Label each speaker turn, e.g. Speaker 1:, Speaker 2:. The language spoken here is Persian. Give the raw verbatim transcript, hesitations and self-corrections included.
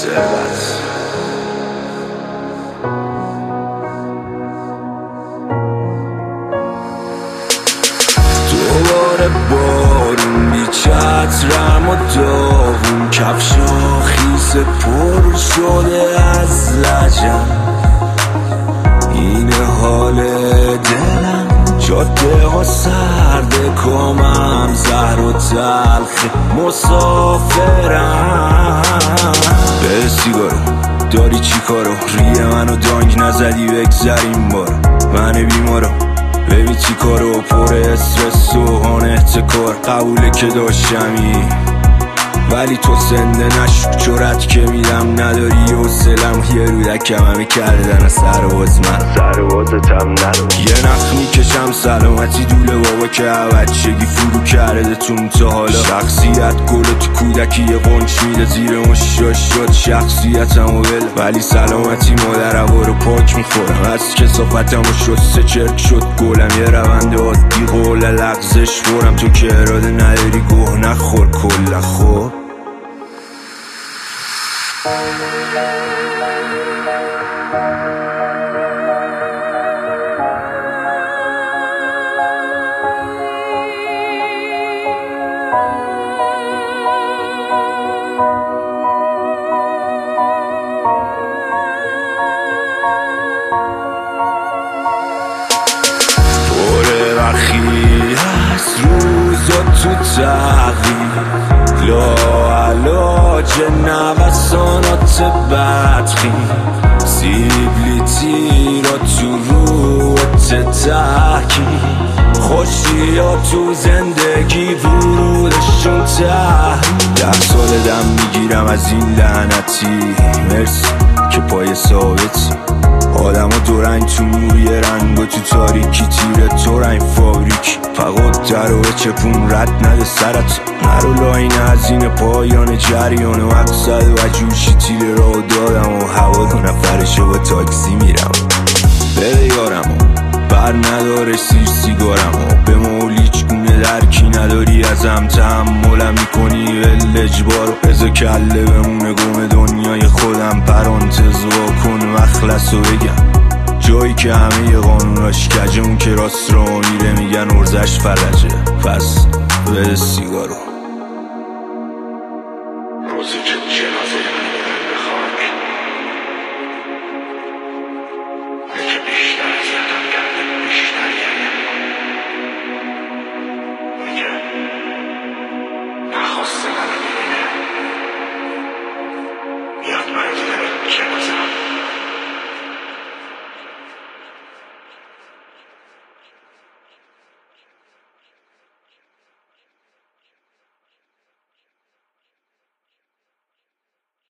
Speaker 1: ثروت. دوباره بارون بی چترم و داغون، کفشا خیس پر شده از لجن. اینه حال دلم، جاده ها سرده، کامم زهر و تلخ، مسافرم. به سیگارو داری چی کارو؟ ریه منو دانگ نزدی بگذریم بارو. من بیمارو ببین چی کارو، پر استرس و هان احتکار. قبوله که داشتمی ولی تو زنده نشو، جرأت که میدم نداری حوصلم. یه رودکم همه کردن سرباز من، سربازتم نرو. یه نخ میکشم سلامتی دوله بابا که بچگی فرو کرده تون تا حالا. شخصیت گل تو کودکی یه قنچ میده زیر مشاش شد شخصیتم و بل، ولی سلامتی مادر هوا رو پاک میخورم. از کسافتم و شسته چرک شد گلم، یه روند عادی قول لغزش خورم. تو که اراده نداری گوه نخور کل خور. پر رخی از روزا تو تغییر، لا علاج نوسانات بدخی. سیبلیتی را تو روت تحکی، خوشی ها تو زندگی ورودشون تحریم. ده سال دم میگیرم از این لعنتی، مرسی که پای ثابتی. آدم ها دو رنگ تو نوری رنگ و تو تاریکی، تیره تو رنگ فابریک. فقط در و چپون رد نده سرت، نرو لاین از این پایان جریان. و مقصد و جوشی تیره را دادم و هوا دو نفرشه با تاکسی میرم. بده یارم بر نداره سیر سیگارم و به مولیچ گونه درکی نداری ازم. تحملم میکنی ولجبارو، ازا کله بمونه گم دنیای خودم. پرانتز وا کن مخلص و بگم جایی که همه ی قانوناش کجه، اون که راست را میره میگن ارزش فرجه. پس بده سیگارو.